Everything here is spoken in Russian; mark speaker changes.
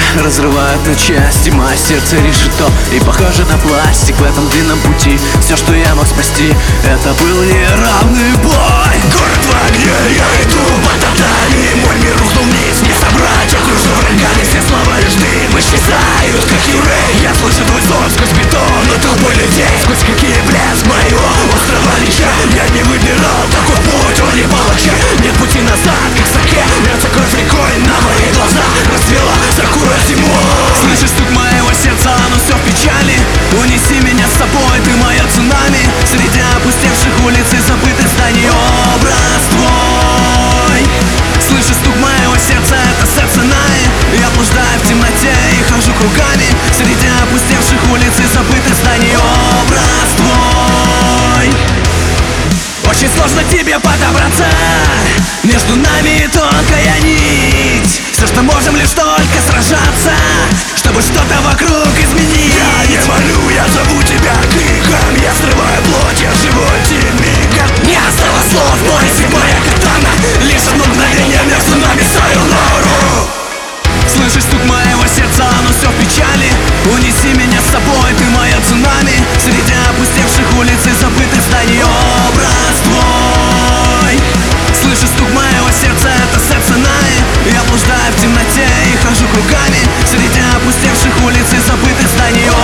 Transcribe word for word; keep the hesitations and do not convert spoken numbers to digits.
Speaker 1: разрывает на части. Мое сердце решето и похоже на пластик. В этом длинном пути все, что я мог спасти, это был неравный бой.
Speaker 2: Город в огне, я иду по татами. Мой мир рухнул вниз, не собрать, окружен врагами. Все слова лишь дым исчезают, как юрей. Я слышу твой зов сквозь бетон, но толпой людей, сквозь какие блеск моего острова леча. Я не выбирал такой путь, он не палача. Нет пути назад, как саке, льется кровь рекой на мои глаза. Расцвела сакура зимой.
Speaker 1: Слышишь стук моего сердца, оно все в печали. Унеси меня с собой, ты мое цунами. Среди опустевших улиц и забытых зданий образ твой. Слышишь стук моего сердца, это сердце Наи. Я блуждаю в темноте и хожу кругами. Среди опустевших улиц и забытых зданий образ твой. Очень сложно к тебе подобраться, между нами тонкая нить. Все, что можем, лишь только сражаться, чтобы что-то вокруг изменить.
Speaker 2: Я не молю, я зову тебя криком. Я срываю плоть, я живу этим мигом.
Speaker 1: Не осталось слов, бой, моя катана. Лишь одно мгновение между нами ставил нору. Слышишь стук моего сердца, оно все в печали. Унеси меня с собой, ты моя цунами. Среди опустевших улиц и забытых зданий образ твой. Слышишь стук моего сердца, это сердце Наи. Я блуждаю в темноте и хожу кругами. Среди опустевших улиц и забытых зданий